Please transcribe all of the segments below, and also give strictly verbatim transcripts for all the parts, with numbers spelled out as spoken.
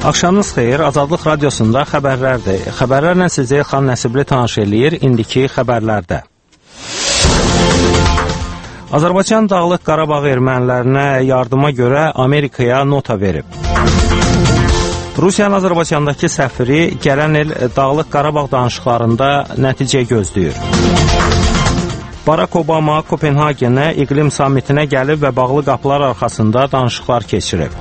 Axşamınız xeyir, Azadlıq Radiosunda xəbərlərdir. Xəbərlərlə sizə Elxan Nəsibli tanış eləyir, indiki xəbərlərdə. Azərbaycan Dağlıq Qarabağ ermənilərinə yardıma görə Amerikaya nota verib. Rusiyanın Azərbaycandakı səfiri gələn il Dağlıq Qarabağ danışıqlarında nəticə gözləyir. Barack Obama Kopenhagenə iqlim sammitinə gəlib və bağlı qapılar arxasında danışıqlar keçirib.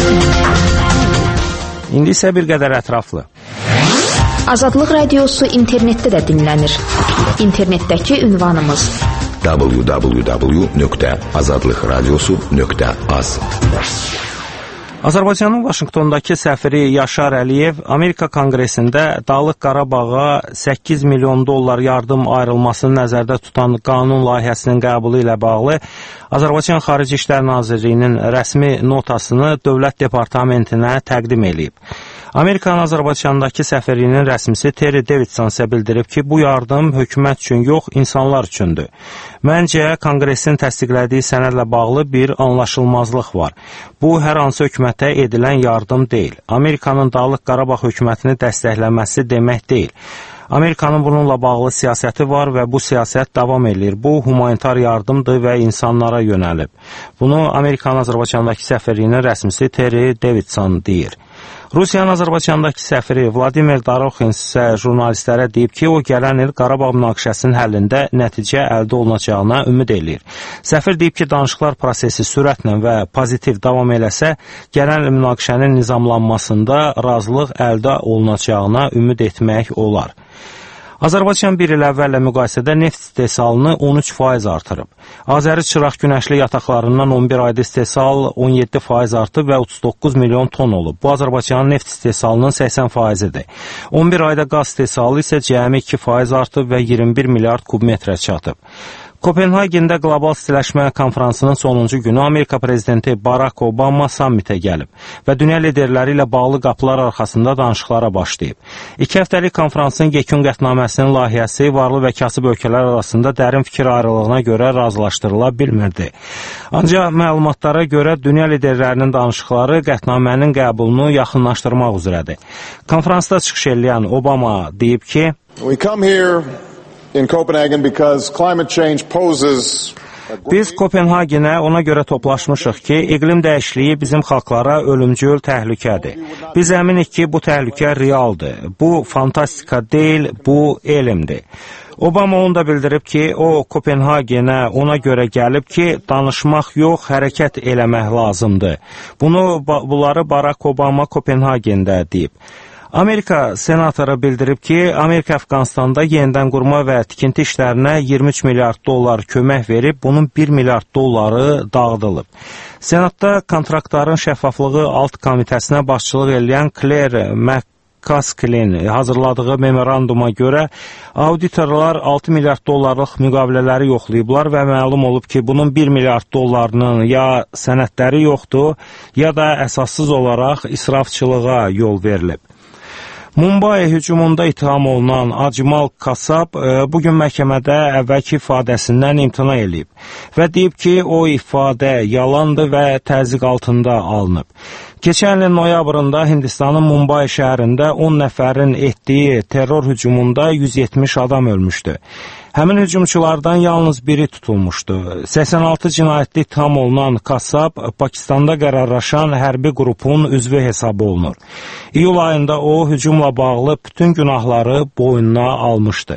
İndi isə bir qədər ətraflı. Azadlıq Radiosu internetdə də dinlənir. İnternetdəki ünvanımız w w w nöqtə azadlıq radiosu nöqtə az. Azərbaycanın Vaşinqtondakı səfiri Yaşar Əliyev Amerika Konqresində Dağlıq Qarabağa səkkiz milyon dollar yardım ayrılmasını nəzərdə tutan qanun layihəsinin qəbulu ilə bağlı Azərbaycan Xarici İşlər Nazirliyinin rəsmi notasını Dövlət Departamentinə təqdim edib. Amerikanın Azərbaycandakı səfirliyinin rəsmisi Terry Davidson isə bildirib ki, bu yardım hökumət üçün yox, insanlar üçündür. Məncə, Konqresin təsdiqlədiyi sənədlə bağlı bir anlaşılmazlıq var. Bu, hər hansı hökumətə edilən yardım deyil. Amerikanın Dağlıq Qarabağ hökumətini dəstəkləməsi demək deyil. Amerikanın bununla bağlı siyasəti var və bu siyasət davam edir. Bu, humanitar yardımdır və insanlara yönəlib. Bunu Amerikanın Azərbaycandakı səfirliyinin rəsmisi Terry Davidson deyir. Rusiyanın Azərbaycandakı səfiri Vladimir Doroxin isə jurnalistlərə deyib ki, o gələn il Qarabağ münaqişəsinin həllində nəticə əldə olunacağına ümid eləyir. Səfir deyib ki, danışıqlar prosesi sürətlə və pozitiv davam eləsə, gələn il münaqişənin nizamlanmasında razılıq əldə olunacağına ümid etmək olar. Azərbaycan bir il əvvəllə müqayisədə neft istehsalını on üç faiz artırıb. Azəri Çıraq günəşli yataqlarından on bir ayda istehsal on yeddi faiz artıb və otuz doqquz milyon ton olub. Bu, Azərbaycanın neft istehsalının səksən faizidir. on bir ayda qaz istehsalı isə cəmi iki faiz artıb və iyirmi bir milyard kubmetrə çatıb. Kopenhagendə Qlobal İstiləşmə konfransının sonuncu günü Amerika prezidenti Barack Obama sammitə gəlib və dünya liderləri ilə bağlı qapılar arxasında danışıqlara başlayıb. İki həftəlik konfransın yekun qətnaməsinin layihəsi varlı və kasıb ölkələr arasında dərin fikir ayrılığına görə razılaşdırıla bilmirdi. Ancaq məlumatlara görə dünya liderlərinin danışıqları qətnamənin qəbulunu yaxınlaşdırmaq üzrədir. Konfransda çıxış edən Obama deyib ki, We come here in Copenhagen because climate change poses Biz Kopenhagenə ona görə toplaşmışıq ki, iqlim dəyişikliyi bizim xalqlara ölümcül təhlükədir. Biz əminik ki, bu təhlükə realdır. Bu fantastika deyil, bu elmdir. Obama onu da bildirib ki, o Kopenhagenə ona görə gəlib ki, danışmaq yox, hərəkət eləmək lazımdır. Bunu, bunları Barack Obama Kopenhagendə deyib. Amerika senatoru bildirib ki, Amerika Əfqanistanda yenidən qurma və tikinti işlərinə iyirmi üç milyard dollar kömək verib, bunun bir milyard dolları dağıdılıb. Senatda kontraktların şəffaflığı alt komitəsinə başçılıq edən Claire McCaskill-in hazırladığı memoranduma görə auditorlar altı milyard dollarlıq müqavilələri yoxlayıblar və məlum olub ki, bunun bir milyard dollarının ya sənədləri yoxdur, ya da əsassız olaraq israfçılığa yol verilib. Mumbai hücumunda ittiham olunan Acmal Kasab bugün məhkəmədə əvvəlki ifadəsindən imtina edib və deyib ki, o ifadə yalandır və təzyiq altında alınıb. Keçən ilin noyabrında Hindistanın Mumbai şəhərində on nəfərin etdiyi terror hücumunda yüz yetmiş adam ölmüşdü. Həmin hücumçulardan yalnız biri tutulmuşdu. səksən altı cinayətli ittiham olunan Kasab, Pakistanda qərarlaşan hərbi qrupun üzvü hesab olunur. İyul ayında o, hücumla bağlı bütün günahları boynuna almışdı.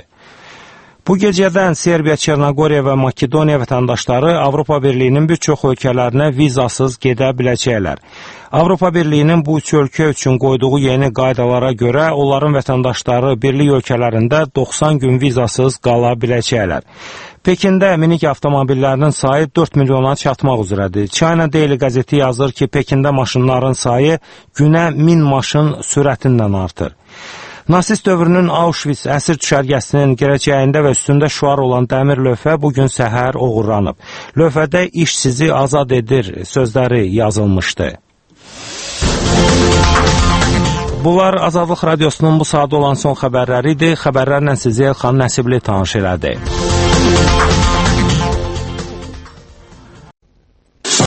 Bu gecədən Serbiya, Çernogoriya və Makedoniya vətəndaşları Avropa Birliyinin bir çox ölkələrinə vizasız gedə biləcəklər. Avropa Birliyinin bu üç ölkə üçün qoyduğu yeni qaydalara görə onların vətəndaşları birlik ölkələrində doxsan gün vizasız qala biləcəklər. Pekində minik avtomobillərinin sayı dörd milyona çatmaq üzrədir. China Daily qəzeti yazır ki, Pekində maşınların sayı günə min maşın sürətindən artır. Nasist dövrünün Auschwitz əsir düşərgəsinin girəcəyində və üstündə şüar olan dəmir lövhə bugün səhər oğurlanıb. Lövhədə iş sizi azad edir sözləri yazılmışdı. Bunlar Azadlıq Radiosunun bu saat olan son xəbərləri idi. Xəbərlərlə sizi Elxan Nəsibli tanış elədi.